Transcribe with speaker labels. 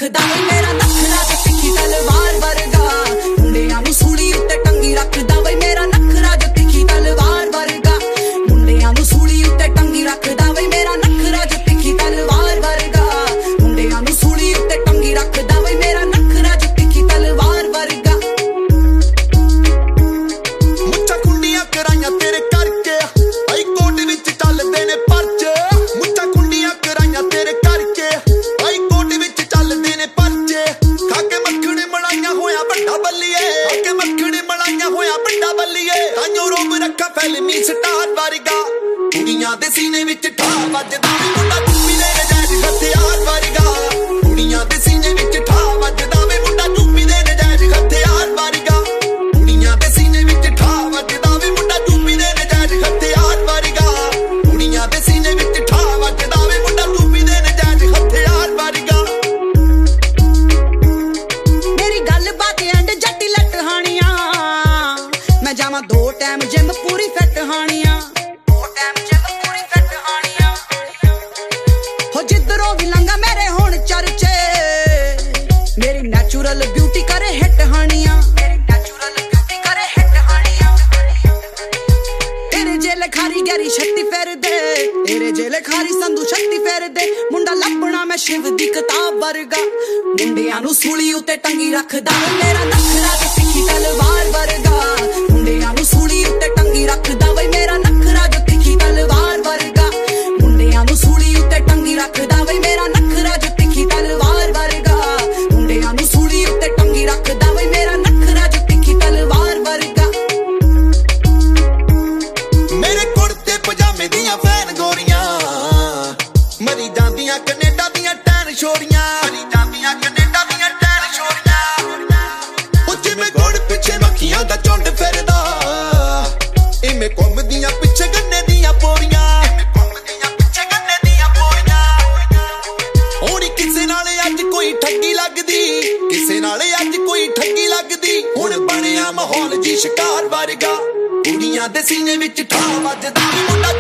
Speaker 1: रखदा वे मेरा नखरा जो तिखी तलवार वर्गा मुंडियां नूं सूली उत्ते टंगी रखदा वे मेरा नखरा जो तिखी तलवार वर्गा मुंडियां नूं सूली उत्ते टंगी रखदा वे मेरा नखरा जो तिखी तलवार वर्गा मुंडियां नूं सूली उत्ते टंगी रखदा वे मेरा नखरा जो तिखी तलवार वर्गा
Speaker 2: मुच्छां कुंडियां कराइयां तेरे करके आई कोट विच चलदे ने परचे मुच्छां कुंडियां कराइयां तेरे करके आई कोट विच चलदे ने परचे खाके मक्खणे मलाइयां होया बड्डा बल्लीए खाके मक्खणे मलाइयां होया बड्डा बल्लीए ताइयों रोब रखा फिल्मी स्टार वर्गा कुड़ियां दे सीने विच ठा वजदा वे मुंडा चुम्मी दे नजायज हथियार वर्गा कुड़ियां दे सीने विच ठा वजदा वे मुंडा चुम्मी दे नजायज हथियार वर्गा कुड़ियां दे सीने विच ठा वजदा वे मुंडा चुम्मी दे नजायज हथियार वर्गा कुड़ियां दे सीने विच ठा वजदा वे मुंडा चुम्मी दे नजायज हथियार वर्गा
Speaker 1: मेरी गल बात एंड जट्टी लट हानियां मैं जावां 2 टाइम जिम पूरी फिट हानियां 2 टाइम जिम पूरी फिट हानियां हो जिधरों भी लंघा मेरे हुण चर्चे मेरी नेचुरल ब्यूटी करे हिट हानियां मेरी नेचुरल ब्यूटी करे हिट हानियां तेरे जेल खारी गहरी छत्ती फेर दे तेरे जेल खारी संधू छत्ती फेर दे मुंडा लभना मैं शिव दी किताब वर्गा मुंडियां नूं सूली उत्ते टंगी रखदा वे मेरा नखरा जो तिखी तलवार वर्गा मुंडियां नूं सूली उत्ते टंगी रखदा वे मेरा नखरा जो तिखी तलवार वर्गा मुंडियां नूं सूली उत्ते टंगी रखदा वे मेरा नखरा जो तिखी तलवार वर्गा मुंडियां नूं सूली उत्ते टंगी रखदा वे मेरा नखरा जो तिखी तलवार वर्गा
Speaker 2: मेरे कुर्ते पजामे दियां फैन गोरियां मरी जांदियां कनेडा दियां टैन छोरियां मरी जांदियां कनेडा दियां टैन छोरियां ओ जिवें घोड़ पिछे मक्खियां दा झुंड फिरदा इवें घुमदियां पिछे गन्ने दियां पोरियां इवें घुमदियां पिछे गन्ने दियां पोरियां होनी किसे नाल अज कोई ठगी लगदी किसे नाल अज कोई ठगी लगदी हुण बनिया माहौल जी शिकार वर्गा कुड़ियां दे सीने विच ठा वजदा वे मुंडा